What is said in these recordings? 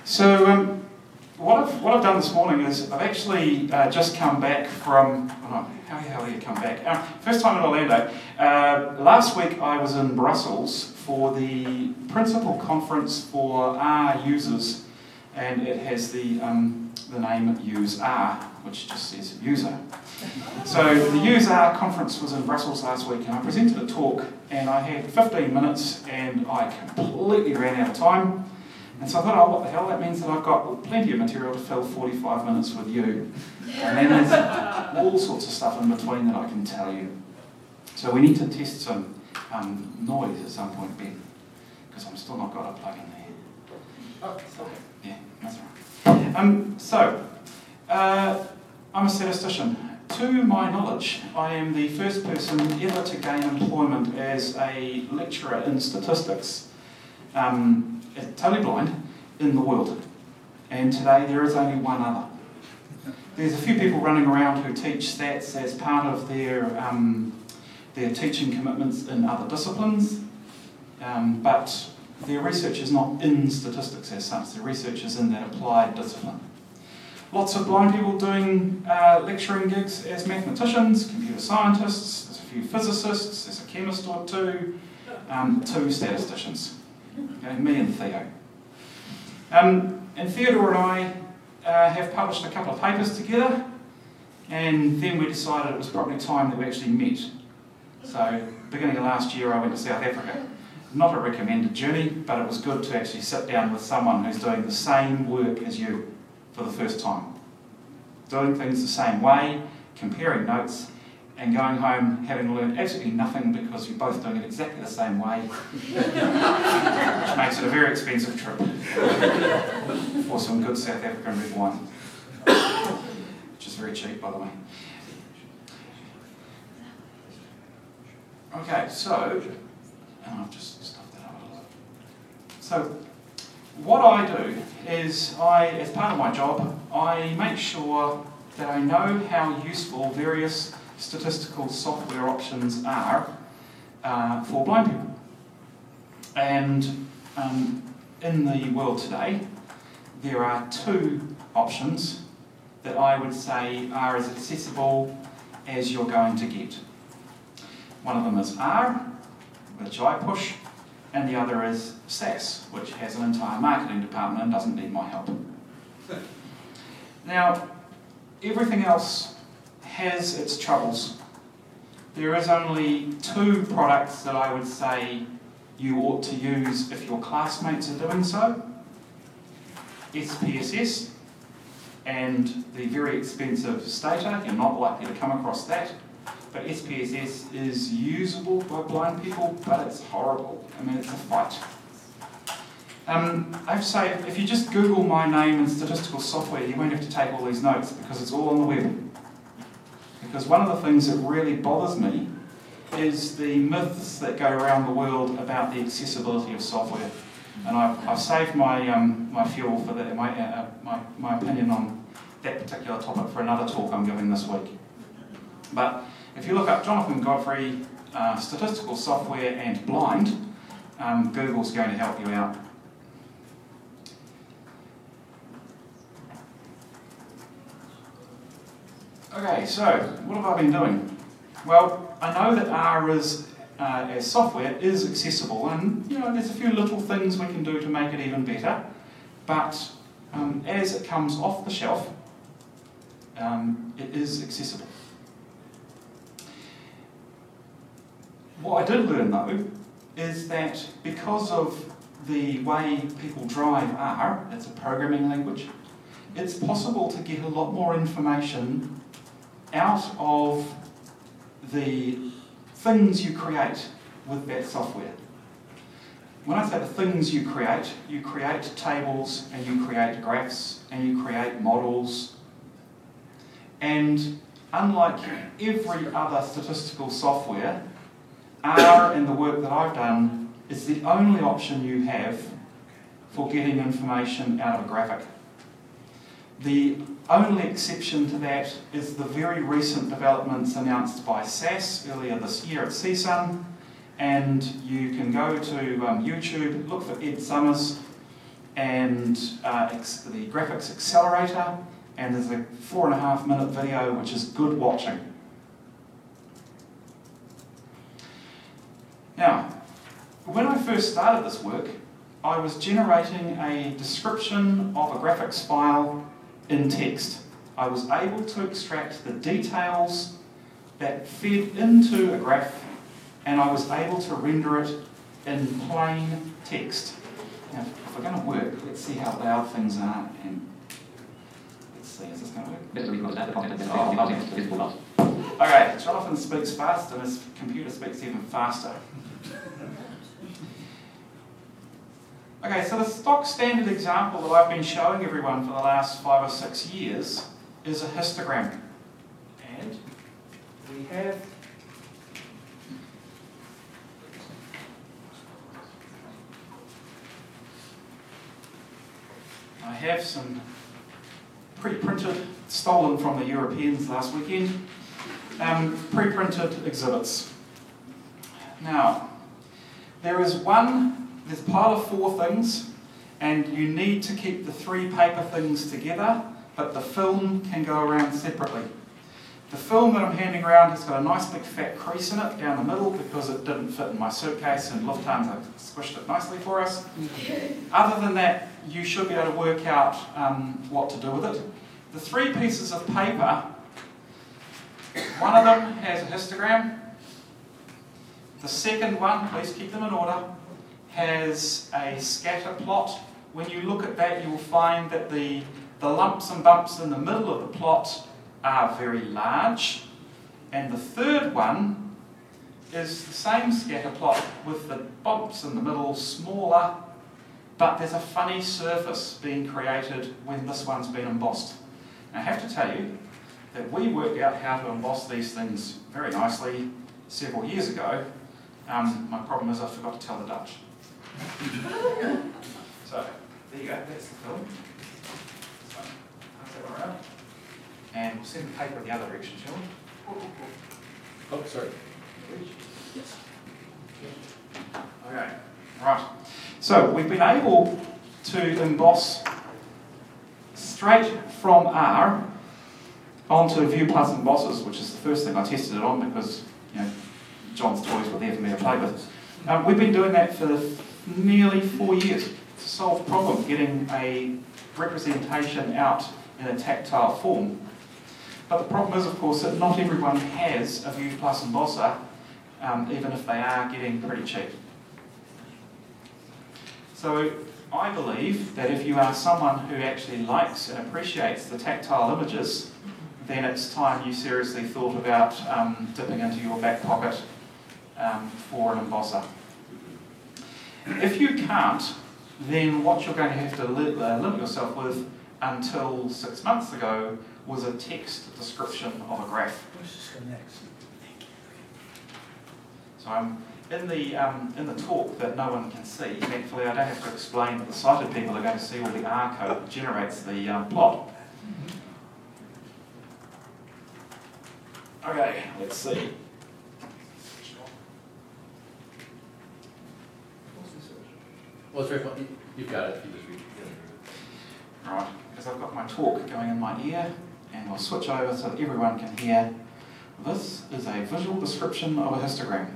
So what I've done this morning is I've actually just come back from, how the hell do you come back? First time in Orlando. Last week I was in Brussels for the principal conference for R users, and it has the name Use R, which just says user. So the Use R conference was in Brussels last week, and I presented a talk, and I had 15 minutes, and I completely ran out of time. And so I thought, oh, what the hell, that means that I've got plenty of material to fill 45 minutes with you. And then there's all sorts of stuff in between that I can tell you. So we need to test some noise at some point, Ben, because I've still not got a plug in there. Oh, sorry. Yeah, that's right. I'm a statistician. To my knowledge, I am the first person ever to gain employment as a lecturer in statistics, totally blind, in the world. And today there is only one other. There's a few people running around who teach stats as part of their teaching commitments in other disciplines, but their research is not in statistics as such. Their research is in that applied discipline. Lots of blind people doing lecturing gigs as mathematicians, computer scientists, there's a few physicists, there's a chemist or two, two statisticians, okay, me and Theo. And Theodore and I have published a couple of papers together, and then we decided it was probably time that we actually met. So, beginning of last year I went to South Africa. Not a recommended journey, but it was good to actually sit down with someone who's doing the same work as you for the first time. Doing things the same way, comparing notes, and going home having learned absolutely nothing because you're both doing it exactly the same way, which makes it a very expensive trip for some good South African red wine, which is very cheap, by the way. Okay, so, and I've just stuffed that up a little. So, what I do is, as part of my job, I make sure that I know how useful various statistical software options are for blind people. And in the world today, there are two options that I would say are as accessible as you're going to get. One of them is R, which I push, and the other is SAS, which has an entire marketing department and doesn't need my help. Now, everything else has its troubles. There is only two products that I would say you ought to use if your classmates are doing so. SPSS and the very expensive Stata. You're not likely to come across that. But SPSS is usable by blind people, but it's horrible. I mean, it's a fight. I have to say, if you just Google my name in statistical software, you won't have to take all these notes because it's all on the web. Because one of the things that really bothers me is the myths that go around the world about the accessibility of software. And I've saved my my fuel for that, my opinion on that particular topic for another talk I'm giving this week. But if you look up Jonathan Godfrey, statistical software and blind, Google's going to help you out. Okay, so what have I been doing? Well, I know that R as software is accessible, and there's a few little things we can do to make it even better. But as it comes off the shelf, it is accessible. What I did learn, though, is that because of the way people drive R, it's a programming language, it's possible to get a lot more information out of the things you create with that software. When I say the things you create tables, and you create graphs, and you create models. And unlike every other statistical software, R and the work that I've done is the only option you have for getting information out of a graphic. The only exception to that is the very recent developments announced by SAS earlier this year at CSUN, and you can go to YouTube, look for Ed Summers, and the graphics accelerator, and there's a 4.5-minute video which is good watching. Now, when I first started this work, I was generating a description of a graphics file in text. I was able to extract the details that fed into a graph, and I was able to render it in plain text. Now, if we're going to work, let's see how loud things are, and let's see, is this going to work? Okay, Jonathan speaks fast, and his computer speaks even faster. Okay, so the stock standard example that I've been showing everyone for the last 5 or 6 years is a histogram. And we have some pre-printed, stolen from the Europeans last weekend, pre-printed exhibits. Now, there's a pile of 4 things, and you need to keep the 3 paper things together, but the film can go around separately. The film that I'm handing around has got a nice big fat crease in it down the middle because it didn't fit in my suitcase and Lufthansa squished it nicely for us. Other than that, you should be able to work out what to do with it. The 3 pieces of paper, one of them has a histogram. The second one, please keep them in order, has a scatter plot. When you look at that, you will find that the lumps and bumps in the middle of the plot are very large. And the third one is the same scatter plot with the bumps in the middle smaller, but there's a funny surface being created when this one's been embossed. Now, I have to tell you that we worked out how to emboss these things very nicely several years ago. My problem is I forgot to tell the Dutch. So, there you go, that's the film. So, pass that one around. And we'll send the paper in the other direction, shall we? Oh, sorry. Yes. Okay, right. So, we've been able to emboss straight from R onto View Plus Embossers, which is the first thing I tested it on because, John's toys were there for me to play with. We've been doing that for nearly 4 years. It's a solved problem, getting a representation out in a tactile form. But the problem is, of course, that not everyone has a View Plus embosser, even if they are getting pretty cheap. So I believe that if you are someone who actually likes and appreciates the tactile images, then it's time you seriously thought about dipping into your back pocket for an embosser. If you can't, then what you're going to have to limit yourself with until 6 months ago was a text description of a graph. So I'm in the talk that no one can see. Thankfully, I don't have to explain that the sighted people are going to see all the R code that generates the plot. Okay, let's see. Well, it's very fun. You've got it. You just read it. Right, because I've got my talk going in my ear, and I'll switch over so that everyone can hear. This is a visual description of a histogram.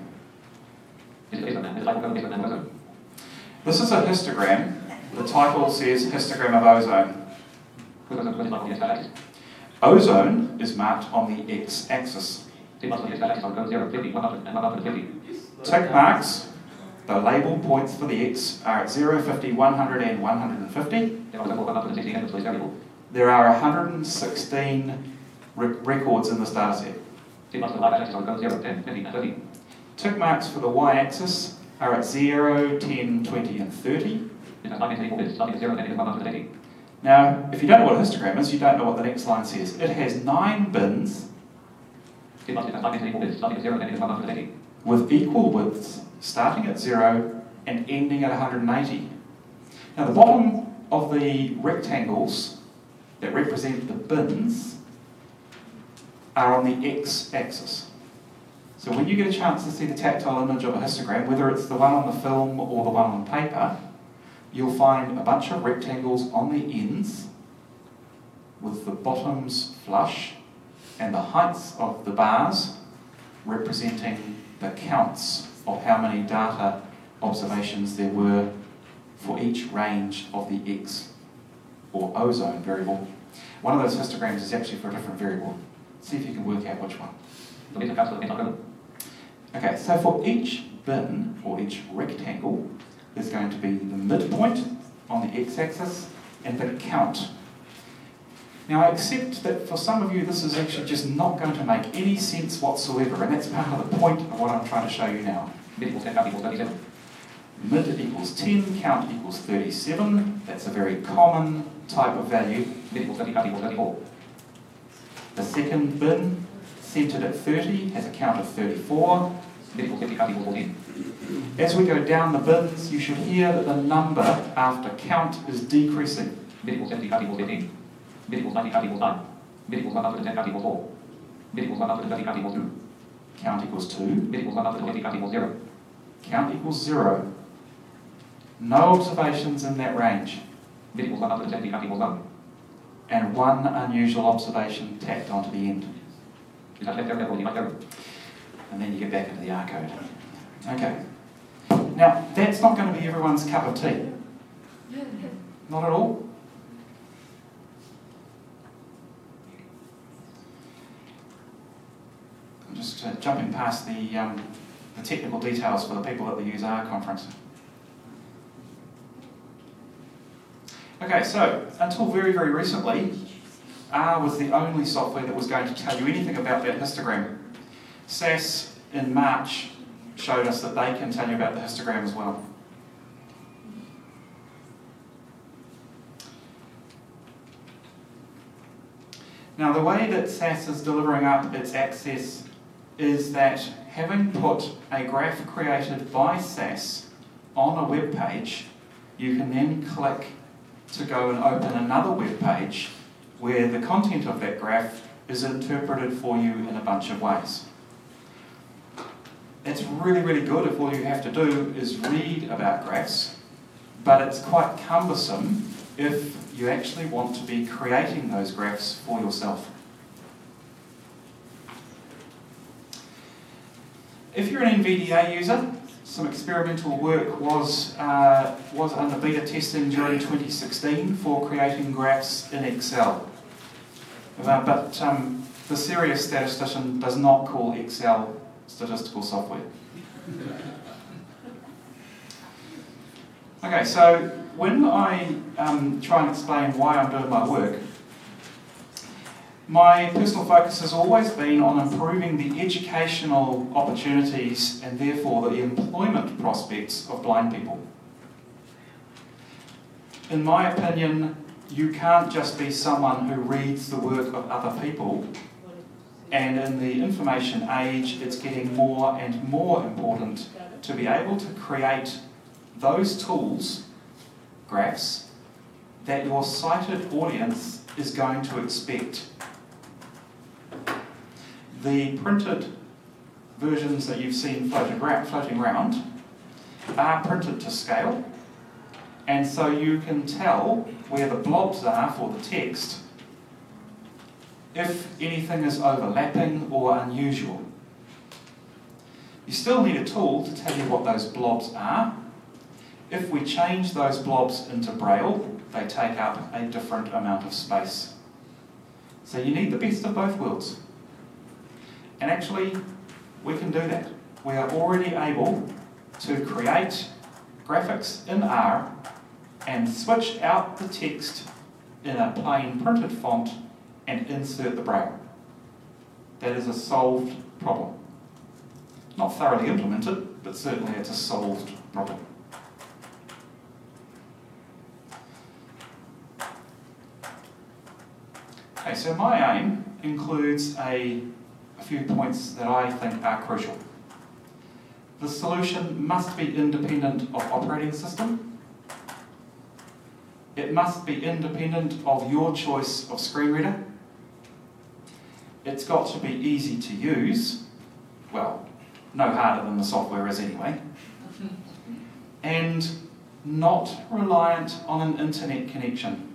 This is a histogram. The title says Histogram of Ozone. Ozone is marked on the x-axis. Tick marks, the label points for the x, are at 0, 50, 100 and 150. There are 116 records in this dataset. Tick marks for the y-axis are at 0, 10, 20 and 30. Now, if you don't know what a histogram is, you don't know what the next line says. It has 9 bins with equal widths starting at 0 and ending at 180. Now, the bottom of the rectangles that represent the bins are on the x-axis. So when you get a chance to see the tactile image of a histogram, whether it's the one on the film or the one on paper, you'll find a bunch of rectangles on the ends with the bottoms flush and the heights of the bars representing the counts of how many data observations there were for each range of the X or O zone variable. One of those histograms is actually for a different variable. See if you can work out which one. Okay, so for each bin or each rectangle, there's going to be the midpoint on the x-axis and the count. Now I accept that for some of you this is actually just not going to make any sense whatsoever, and that's part of the point of what I'm trying to show you now. Mid equals 10, count equals 37. Mid equals 10, count equals 37. That's a very common type of value. Mid equals 30, count equals 34. The second bin, centered at 30, has a count of 34. Mid equals 50, count equals 14. As we go down the bins, you should hear that the number after count is decreasing. Mid equals 70, count equals 15. Mid equals 90, count equals 9. Mid equals 110, count equals 4. Mid equals 130, count equals 2. Count equals 2. Mid equals 120, count equals 0. Count equals 0. No observations in that range. Mid equals 170, count equals 1. And one unusual observation tacked onto the end. And then you get back into the R code. Okay. Now, that's not going to be everyone's cup of tea. Not at all. I'm just jumping past the technical details for the people at the Use R conference. Okay, so until very, very recently, R was the only software that was going to tell you anything about that histogram. SAS in March showed us that they can tell you about the histogram as well. Now the way that SAS is delivering up its access is that having put a graph created by SAS on a web page, you can then click to go and open another web page where the content of that graph is interpreted for you in a bunch of ways. It's really, really good if all you have to do is read about graphs, but it's quite cumbersome if you actually want to be creating those graphs for yourself. If you're an NVDA user, some experimental work was under beta testing during 2016 for creating graphs in Excel. But the serious statistician does not call Excel statistical software. Okay, so when I try and explain why I'm doing my work, my personal focus has always been on improving the educational opportunities and therefore the employment prospects of blind people. In my opinion, you can't just be someone who reads the work of other people, and in the information age it's getting more and more important to be able to create those tools, graphs, that your sighted audience is going to expect. The printed versions that you've seen floating around are printed to scale, and so you can tell where the blobs are for the text if anything is overlapping or unusual. You still need a tool to tell you what those blobs are. If we change those blobs into Braille, they take up a different amount of space. So you need the best of both worlds. And actually, we can do that. We are already able to create graphics in R and switch out the text in a plain printed font and insert the Braille. That is a solved problem. Not thoroughly implemented, but certainly it's a solved problem. Okay, so my aim includes a few points that I think are crucial. The solution must be independent of operating system. It must be independent of your choice of screen reader. It's got to be easy to use. Well, no harder than the software is anyway. And not reliant on an internet connection.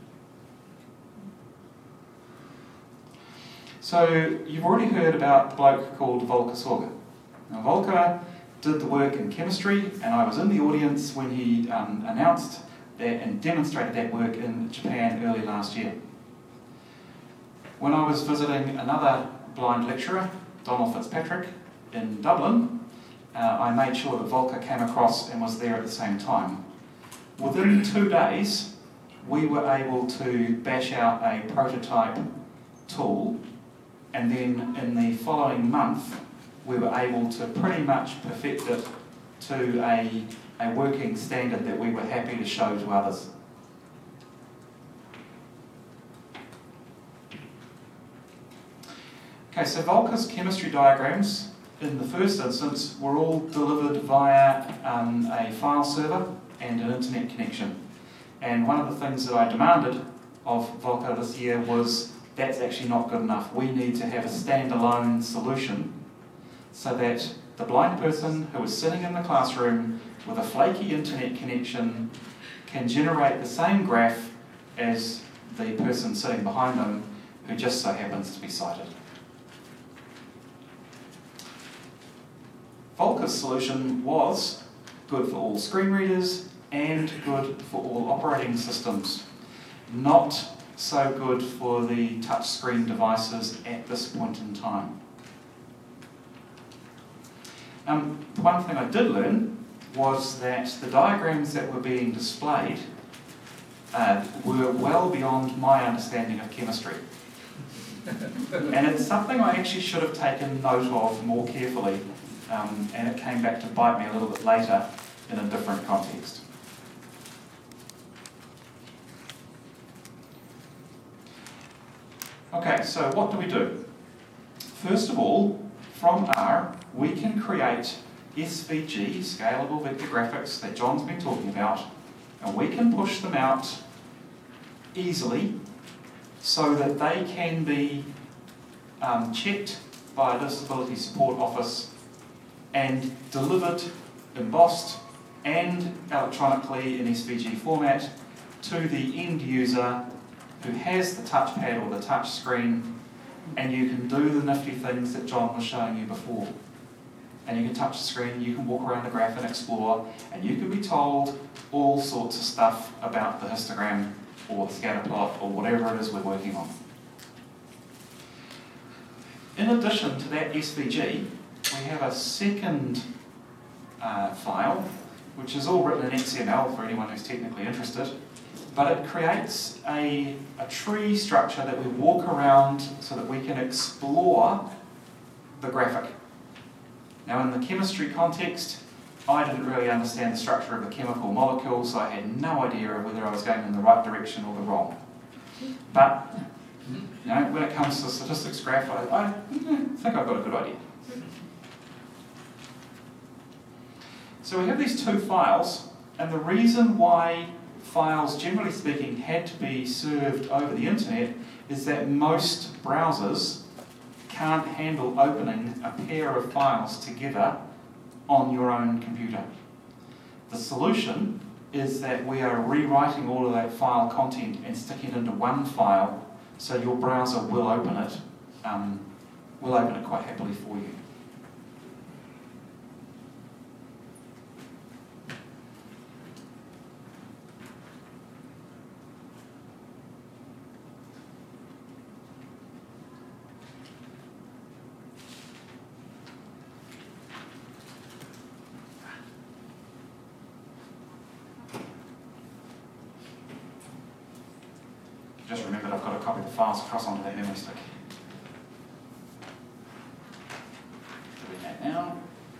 So you've already heard about the bloke called Volker Sorge. Now Volker did the work in chemistry, and I was in the audience when he announced that and demonstrated that work in Japan early last year. When I was visiting another blind lecturer, Donald Fitzpatrick, in Dublin, I made sure that Volker came across and was there at the same time. Within 2 days, we were able to bash out a prototype tool, and then in the following month, we were able to pretty much perfect it to a working standard that we were happy to show to others. Okay, so Volker's chemistry diagrams, in the first instance, were all delivered via a file server and an internet connection. And one of the things that I demanded of Volker this year was, that's actually not good enough. We need to have a standalone solution so that the blind person who is sitting in the classroom with a flaky internet connection can generate the same graph as the person sitting behind them who just so happens to be sighted. Volker's solution was good for all screen readers and good for all operating systems. Not so good for the touchscreen devices at this point in time. One thing I did learn was that the diagrams that were being displayed were well beyond my understanding of chemistry. And it's something I actually should have taken note of more carefully, and it came back to bite me a little bit later in a different context. Okay, so what do we do? First of all, from R, we can create SVG, Scalable Vector Graphics, that John's been talking about, and we can push them out easily so that they can be checked by a Disability Support Office and delivered, embossed and electronically in SVG format to the end user who has the touchpad or the touch screen, and you can do the nifty things that John was showing you before. And you can touch the screen, you can walk around the graph and explore, and you can be told all sorts of stuff about the histogram or the scatter plot or whatever it is we're working on. In addition to that SVG, we have a second file, which is all written in XML for anyone who's technically interested, but it creates a tree structure that we walk around so that we can explore the graphic. Now in the chemistry context, I didn't really understand the structure of the chemical molecule, so I had no idea whether I was going in the right direction or the wrong. But you know, when it comes to statistics graph, I think I've got a good idea. So we have these two files, and the reason why files, generally speaking, had to be served over the internet is that most browsers can't handle opening a pair of files together on your own computer. The solution is that we are rewriting all of that file content and sticking it into one file, so your browser will open it quite happily for you. Just remembered I've got to copy the files across onto that memory stick. Doing that now.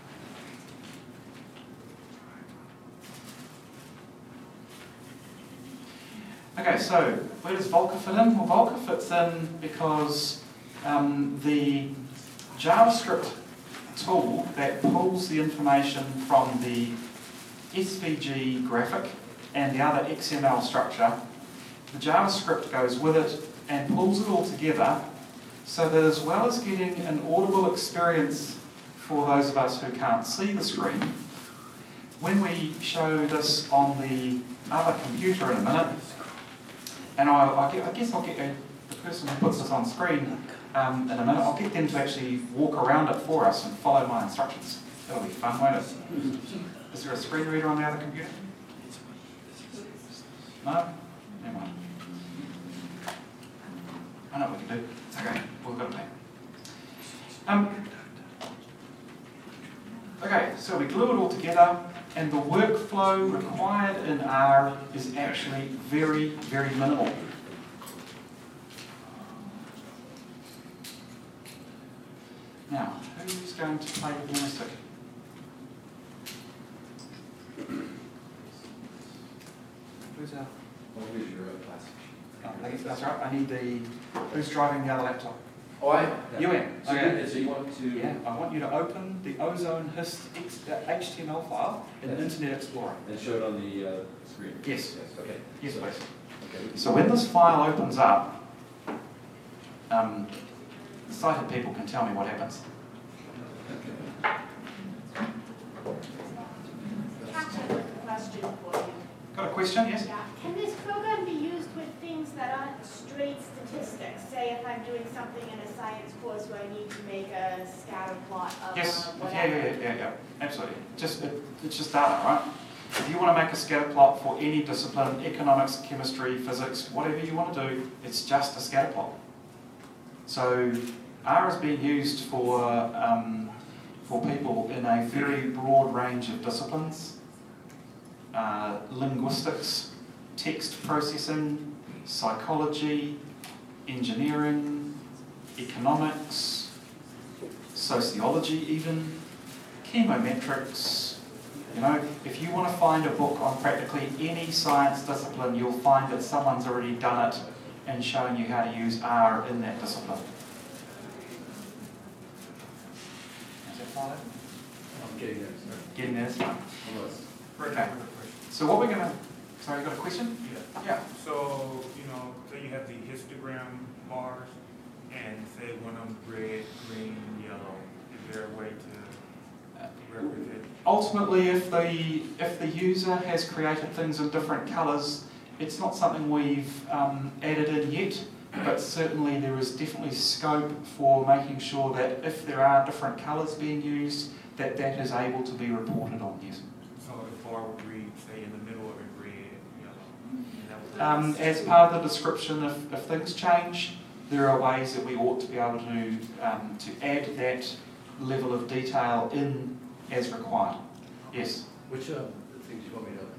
Okay, so where does Volker fit in? Well, Volker fits in because the JavaScript tool that pulls the information from the SVG graphic and the other XML structure, the JavaScript goes with it and pulls it all together so that as well as getting an audible experience for those of us who can't see the screen, when we show this on the other computer in a minute, and I guess I'll get the person who puts this on screen in a minute, I'll get them to actually walk around it for us and follow my instructions. That'll be fun, won't it? Is there a screen reader on the other computer? No? Never mind. I know what we can do. It's okay. We've got a plan. Okay, so we glue it all together, and the workflow required in R is actually very, very minimal. Now, who's going to play the joystick? Who's our... Where's your class? That's right. I need the... Who's driving the other laptop? Oh, I... You am. Okay. So you want to... Yeah, I want you to open the Ozone HTML file in Internet Explorer. And show it on the screen? Yes. Okay. Yes, please. Okay. So when this file opens up, sighted people can tell me what happens. Question for you. Got a question? Yes? Yeah. Can this program be used with things that aren't straight statistics? Say if I'm doing something in a science course where I need to make a scatter plot of Yes. whatever. Yeah. Absolutely. It's just data, right? If you want to make a scatter plot for any discipline, economics, chemistry, physics, whatever you want to do, it's just a scatter plot. So R is being used for people in a very broad range of disciplines. Linguistics, text processing, psychology, engineering, economics, sociology even, chemometrics. You know, if you want to find a book on practically any science discipline, you'll find that someone's already done it and shown you how to use R in that discipline. Is that fine? I'm getting there, sir. Getting there, fine. Almost. Okay. So what we're going to... Sorry, you got a question? Yeah. So, say you have the histogram bars, and say one of them red, green, yellow. Is there a way to represent? Ultimately, if the user has created things in different colours, it's not something we've added in yet, but certainly there is definitely scope for making sure that if there are different colours being used, that is able to be reported on, yes. So the bar would read, say, in the middle of it, red, yellow. And that would As part of the description, if things change, there are ways that we ought to be able to add that level of detail in as required. Yes? Which things do you want me to open?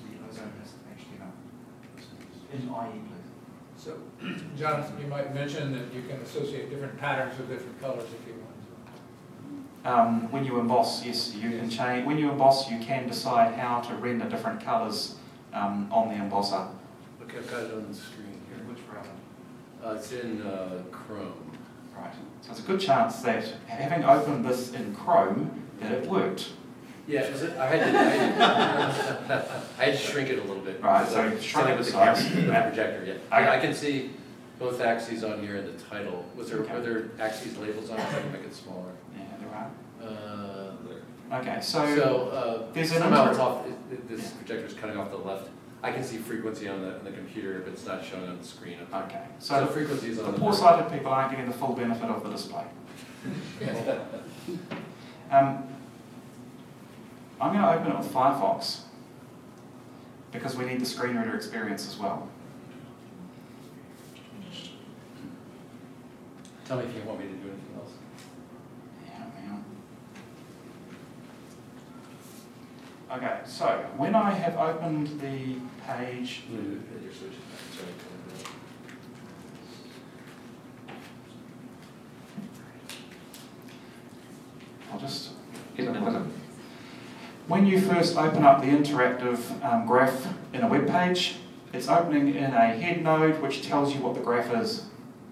In IE, please. So, Jonathan, you might mention that you can associate different patterns with different colors if you want. When you emboss, yes, you can change. When you emboss, you can decide how to render different colours on the embosser. Okay, I've got it on the screen here. Which browser? It's in Chrome. Right. So it's a good chance that having opened this in Chrome, that it worked. Yeah, I had to shrink it a little bit. Right, so shrink shrink it it with to the size. camera, with the Yeah. projector. Yeah, Okay. I can see both axes on here in the title. Okay. Are there axes labels on it? So I can make it smaller. Yeah, there are. There. Okay, so there's an somehow it's off. This projector is cutting off the left. I can see frequency on the computer, but it's not showing on the screen. Okay, So so frequency is on the the poor-sighted people aren't getting the full benefit of the display. I'm going to open it with Firefox because we need the screen reader experience as well. Tell me if you want me to do anything else. Yeah, hang on. Okay, so when I have opened the page, I'm going to do it at your switch. Sorry. I'll just get it with it. When you first open up the interactive graph in a web page, it's opening in a head node which tells you what the graph is.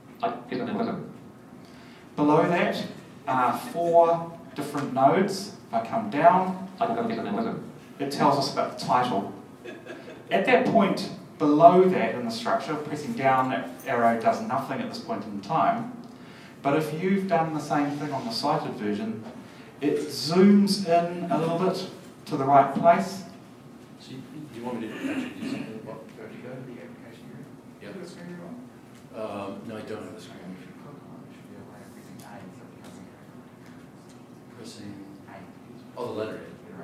Below that are 4 different nodes. If I come down, it tells us about the title. At that point, below that in the structure, pressing down, that arrow does nothing at this point in time. But if you've done the same thing on the cited version, it zooms in a little bit to the right place. So you want me to actually do something? What, have you got it? The application here. Yeah. Is the screen on? No, I don't have the screen. Pressing, oh, the letter.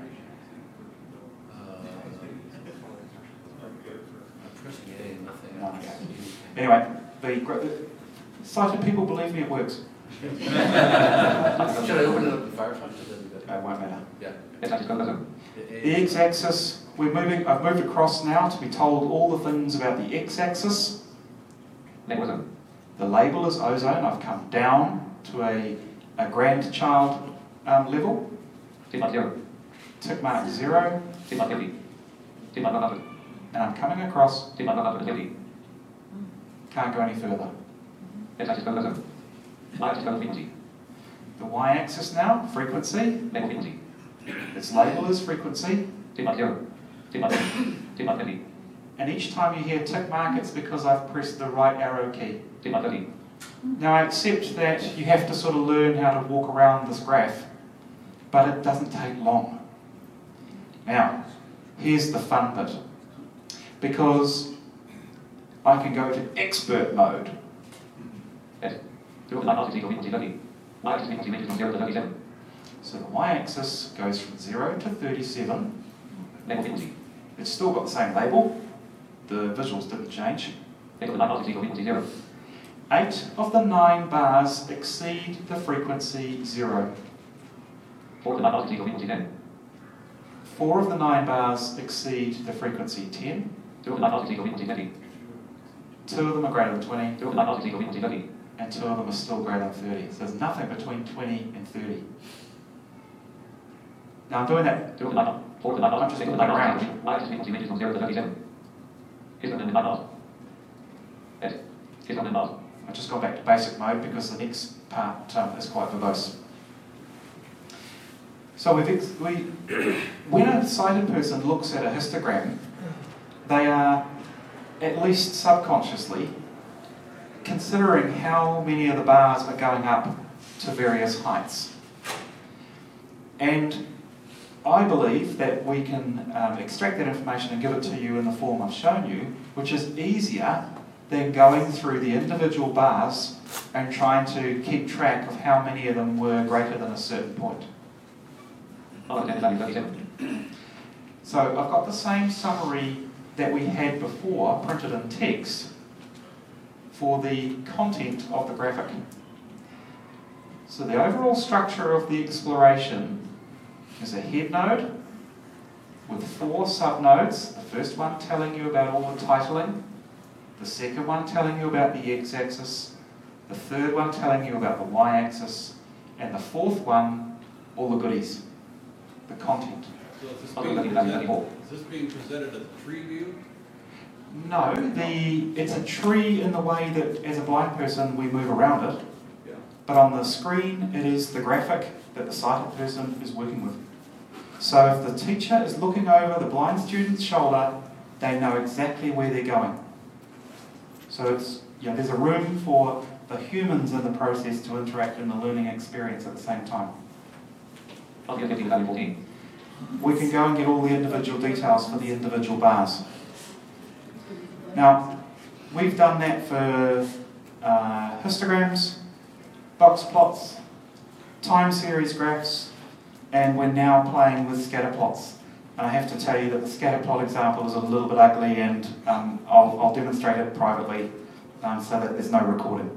I'm pressing A, nothing. No, okay. Anyway, the sighted people believe me, it works. Should I open it up in Firefox? It won't matter. Yeah. The x-axis, I've moved across now to be told all the things about the x-axis. The label is ozone. I've come down to a grandchild level. Tick mark 0. And I'm coming across. Can't go any further. The y-axis now, frequency. Its label is frequency. And each time you hear tick mark, it's because I've pressed the right arrow key. Now I accept that you have to sort of learn how to walk around this graph, but it doesn't take long. Now, here's the fun bit. Because I can go to expert mode. So the y-axis goes from 0 to 37. It's still got the same label. The visuals didn't change. 8 of the 9 bars exceed the frequency 0. 4 of the 9 bars exceed the frequency 10. 2 of them are greater than 20. And 2 of them are still greater than 30. So there's nothing between 20 and 30. Now I'm doing that. I'm just looking around. I've just gone back to basic mode because the next part is quite verbose. So when a sighted person looks at a histogram, they are, at least subconsciously, considering how many of the bars are going up to various heights. And I believe that we can extract that information and give it to you in the form I've shown you, which is easier than going through the individual bars and trying to keep track of how many of them were greater than a certain point. So I've got the same summary that we had before, printed in text, for the content of the graphic. So the overall structure of the exploration is a head node with 4 subnodes, the first one telling you about all the titling, the second one telling you about the x-axis, the third one telling you about the y-axis, and the fourth one, all the goodies, the content. So is this being presented as a tree view? No, it's a tree in the way that as a blind person we move around it, Yeah. but on the screen it is the graphic that the sighted person is working with. So if the teacher is looking over the blind student's shoulder, they know exactly where they're going. So it's, there's a room for the humans in the process to interact in the learning experience at the same time. We can go and get all the individual details for the individual bars. Now, we've done that for histograms, box plots, time series graphs, and we're now playing with scatter plots. And I have to tell you that the scatter plot example is a little bit ugly, and I'll demonstrate it privately so that there's no recording.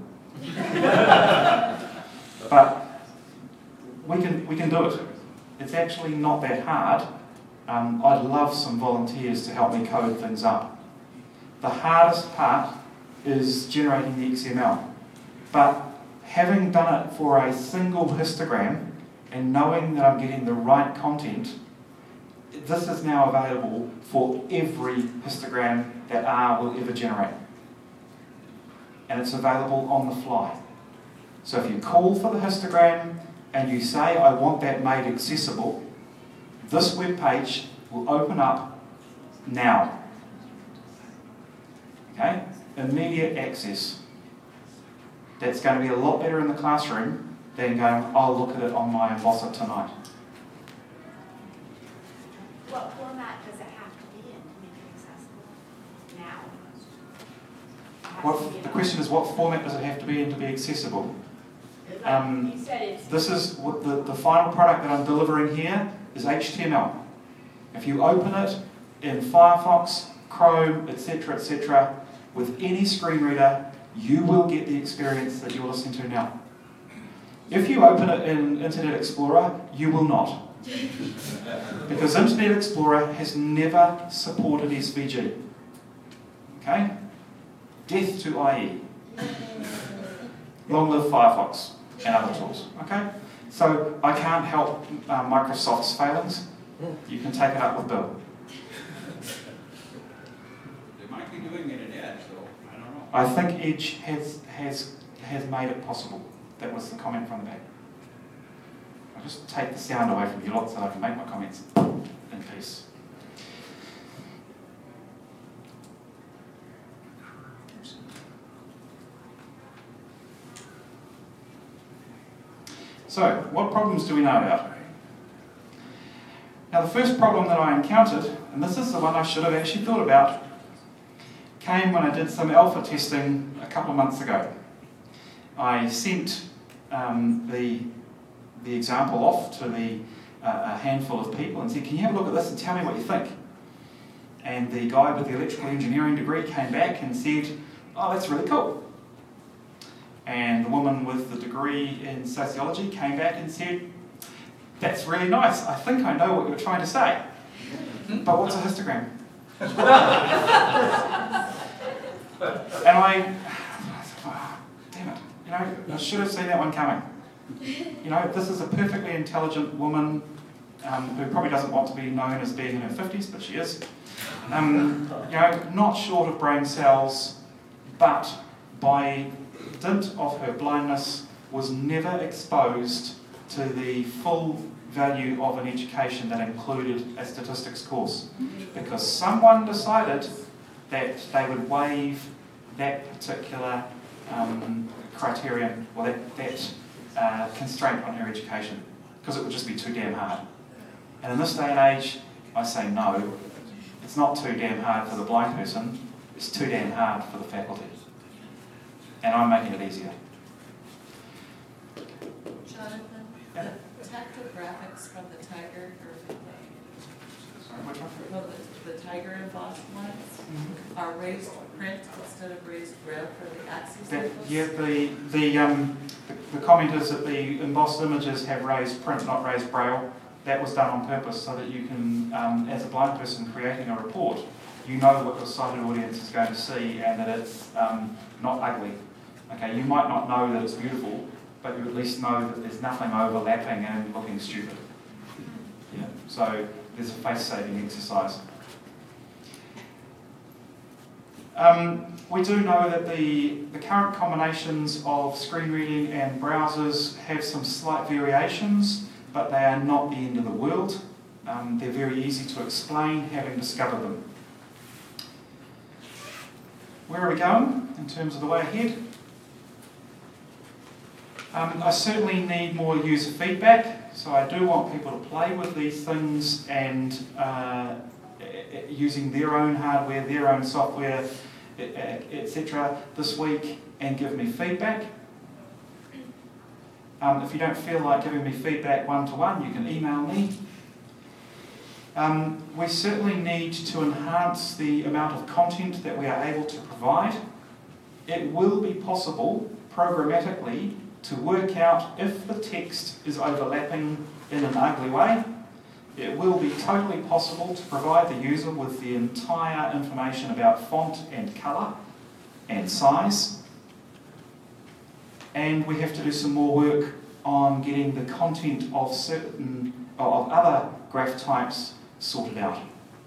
But we can do it. It's actually not that hard. I'd love some volunteers to help me code things up. The hardest part is generating the XML. But having done it for a single histogram and knowing that I'm getting the right content, this is now available for every histogram that R will ever generate. And it's available on the fly. So if you call for the histogram and you say, I want that made accessible, this web page will open up now. Okay? Immediate access. That's going to be a lot better in the classroom than going, I'll look at it on my embosser tonight. The question is, what format does it have to be in to be accessible? You said it's. This is what the final product that I'm delivering here is HTML. If you open it in Firefox, Chrome, etc., with any screen reader, you will get the experience that you're listening to now. If you open it in Internet Explorer, you will not. Because Internet Explorer has never supported SVG. Okay? Death to IE. Long live Firefox and other tools. Okay? So I can't help Microsoft's failings. You can take it up with Bill. They might be doing it in Edge, though. I don't know. I think Edge has made it possible. That was the comment from the back. I'll just take the sound away from you lot so I can make my comments in peace. So, what problems do we know about? Now, the first problem that I encountered, and this is the one I should have actually thought about, came when I did some alpha testing a couple of months ago. I sent the example off to a handful of people and said, can you have a look at this and tell me what you think? And the guy with the electrical engineering degree came back and said, oh, that's really cool. And the woman with the degree in sociology came back and said, that's really nice. I think I know what you're trying to say. But what's a histogram? And I thought, oh, damn it. I should have seen that one coming. This is a perfectly intelligent woman who probably doesn't want to be known as being in her 50s, but she is. Not short of brain cells, but by dint of her blindness was never exposed to the full value of an education that included a statistics course, because someone decided that they would waive that particular criterion, or that constraint on her education, because it would just be too damn hard. And in this day and age, I say no, it's not too damn hard for the blind person, it's too damn hard for the faculty. And I'm making it easier. Jonathan, the tactographics from the Tiger, Sorry, which one? well, the Tiger embossed ones are raised print instead of raised braille for the Axis labels? Yeah, the comment is that the embossed images have raised print, not raised braille. That was done on purpose so that you can, as a blind person creating a report, you know what your sighted audience is going to see and that it's not ugly. Okay, you might not know that it's beautiful, but you at least know that there's nothing overlapping and looking stupid. Yeah, so there's a face-saving exercise. We do know that the current combinations of screen reading and browsers have some slight variations, but they are not the end of the world. They're very easy to explain, having discovered them. Where are we going in terms of the way ahead? I certainly need more user feedback, so I do want people to play with these things and using their own hardware, their own software, etc. this week and give me feedback. If you don't feel like giving me feedback one-to-one, you can email me. We certainly need to enhance the amount of content that we are able to provide. It will be possible, programmatically, to work out if the text is overlapping in an ugly way. It will be totally possible to provide the user with the entire information about font and colour and size. And we have to do some more work on getting the content of of other graph types sorted out.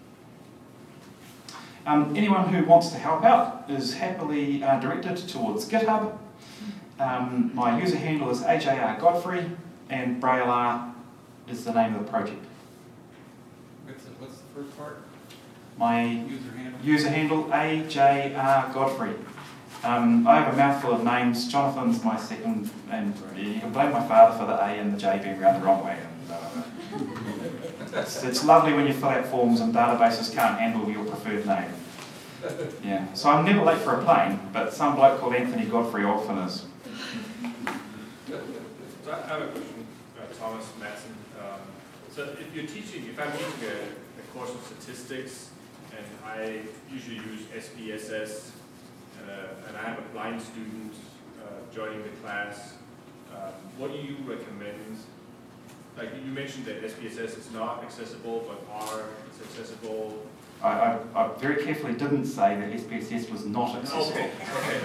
Anyone who wants to help out is happily directed towards GitHub. My user handle is AJR Godfrey, and BrailleR is the name of the project. What's the first part? My User handle? AJR Godfrey. I have a mouthful of names. Jonathan's my second, and you can blame my father for the A and the J being round the wrong way. It's lovely when you fill out forms and databases can't handle your preferred name. Yeah, so I'm never late for a plane, but some bloke called Anthony Godfrey often is. So I have a question, Thomas Matson. So if I'm teaching a course of statistics, and I usually use SPSS, and I have a blind student joining the class, what do you recommend? Like you mentioned that SPSS is not accessible, but R is accessible. I very carefully didn't say that SPSS was not accessible. Okay.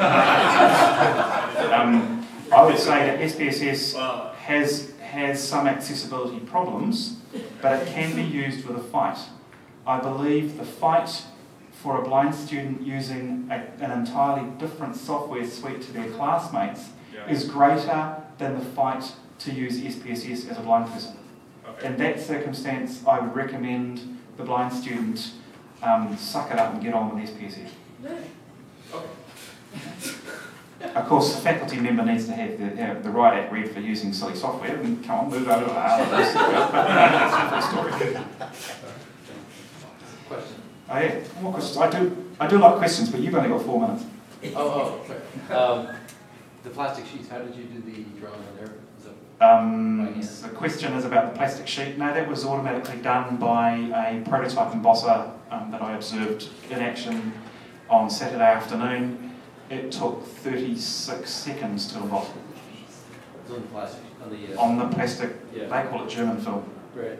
I would say that SPSS has some accessibility problems, but it can be used with a fight. I believe the fight for a blind student using an entirely different software suite to their classmates is greater than the fight to use SPSS as a blind person. Okay. In that circumstance, I would recommend the blind student suck it up and get on with SPSS. Okay. Of course, the faculty member needs to have the right act read for using silly software, and come on, move over to that's a different story. Question? Oh yeah, more questions. I do like questions, but you've only got 4 minutes. Sorry. The plastic sheets, how did you do the drawing on there? Was it The question is about the plastic sheet. No, that was automatically done by a prototype embosser that I observed in action on Saturday afternoon. It took 36 seconds to emboss. It was on the plastic, on the plastic, yeah. They call it German film. Right.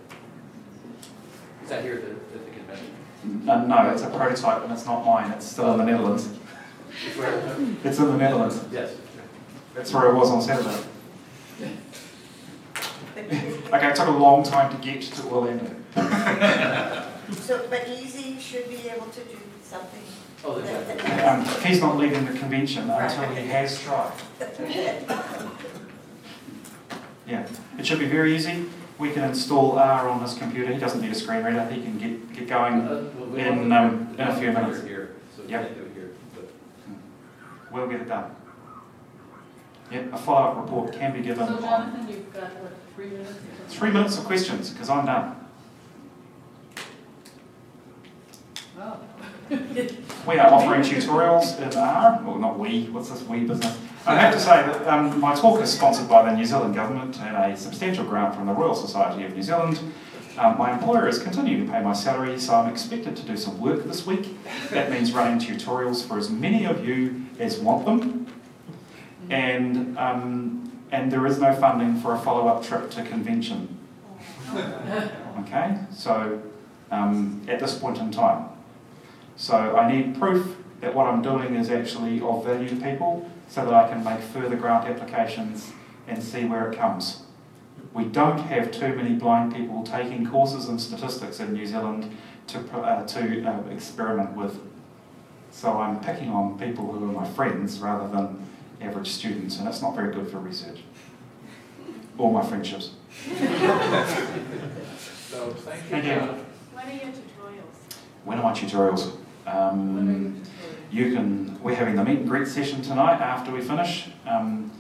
Is that here at the convention? No, it's a prototype and it's not mine. It's still in the Netherlands. It's in the Netherlands. Yes. That's where I was on Saturday. Okay, it took a long time to get to Orlando. So, but Easy should be able to do something. Oh, exactly. He's not leaving the convention until he has tried. Yeah, it should be very easy. We can install R on his computer. He doesn't need a screen reader. He can get going in a few minutes. Here, so we Yep. can't do it here. But. We'll get it done. Yep, a follow-up report can be given. So Jonathan, you've got, what, 3 minutes? 3 minutes of questions, because I'm done. Oh. We are offering tutorials in R, well not we, what's this we business? I have to say that my talk is sponsored by the New Zealand Government and a substantial grant from the Royal Society of New Zealand. My employer is continuing to pay my salary, so I'm expected to do some work this week. That means running tutorials for as many of you as want them. And there is no funding for a follow-up trip to convention. Okay, so at this point in time. So I need proof that what I'm doing is actually of value to people so that I can make further grant applications and see where it comes. We don't have too many blind people taking courses in statistics in New Zealand to experiment with. So I'm picking on people who are my friends rather than average students, and it's not very good for research. Or my friendships. So thank you. Thank you. When are your tutorials? When are my tutorials? We're having the meet and greet session tonight after we finish, and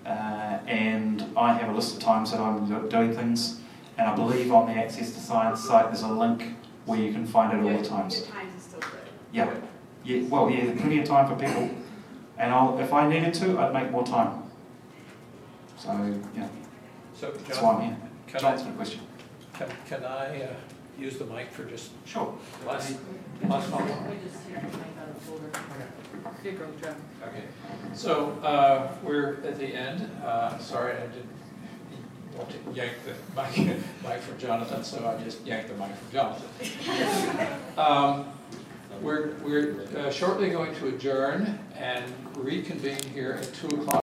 I have a list of times that I'm doing things, and I believe on the Access to Science site there's a link where you can find it all the times. Your times are still good. Yeah, there's plenty of time for people, and if I needed to, I'd make more time. So yeah, So that's why I'm here. can John's got a question. I use the mic for just Sure. last We just here, I got a folder. Here, go, John. Okay, so we're at the end. Sorry, I didn't want to yank the mic from Jonathan, so I just yanked the mic from Jonathan. We're shortly going to adjourn and reconvene here at 2 o'clock.